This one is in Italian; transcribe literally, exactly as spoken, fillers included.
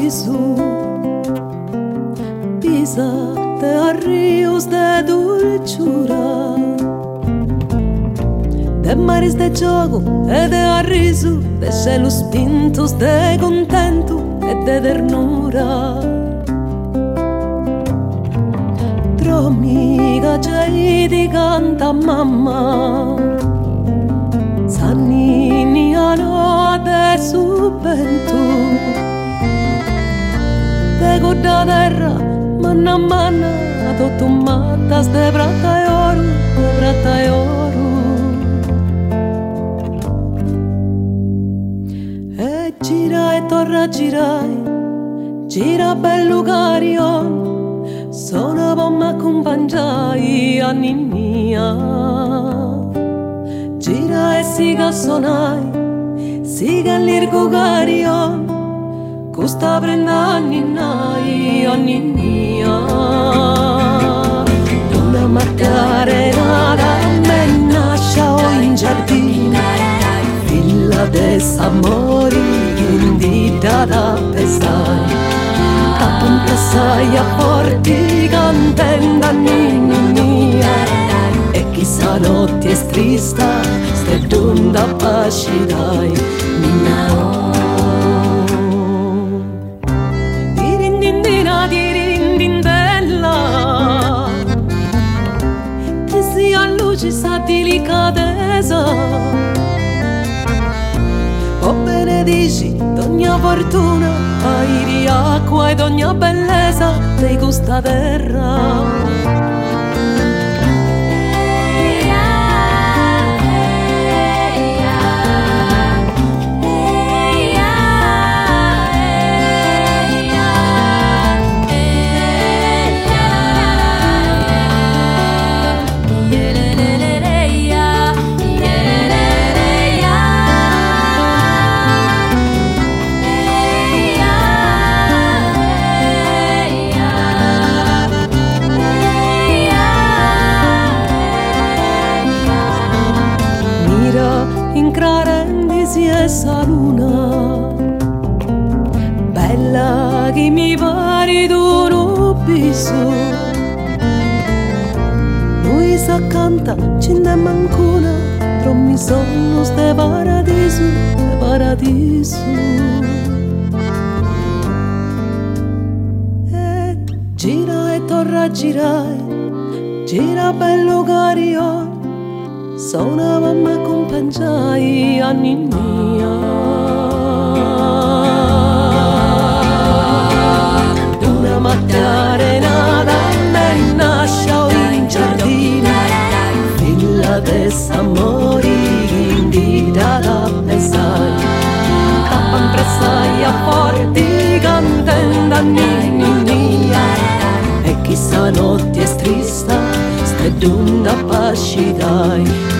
bisu Pisa de arrios de dulciura De mares de gioco e de arriso De celos pintos de contento e de ternura Tromiga c'è di canta mamma Sannini hanno de subento De godda terra manna manna Tutto mattas de brata e oro De brata e oro E gira e torna a girare Gira bello carion Sono bomma accompagnai a Ninnia Gira e siga sonai Siga l'irgo carion Custa prenda a Ninnai a Ninnia Una maccarenata me nasciao in giardino Villa de s'amori indita da pesai Appantessai a porti cantando a Ninnia E chissà notte è trista Ste d'unda pace dai Ninna Dirindindina dirindindella Che sia luce sa delicatezza O benedici d'ogni fortuna Ai di acqua ed ogni bellezza Di questa terra Incrarendisi essa luna Bella che mi pare d'un biso Lui s'accanta, ce n'è mancuna Però mi sono ste paradiso, ste paradiso E gira e torna a girare Gira bello carion Sono mamma accompagnai a Ninnia Una maccarenata me nasciao in giardino Villa de s'amori indita da pesai Appantessai a porti cantando a Ninnia E chissà notte è trista Ste d'unda pace dai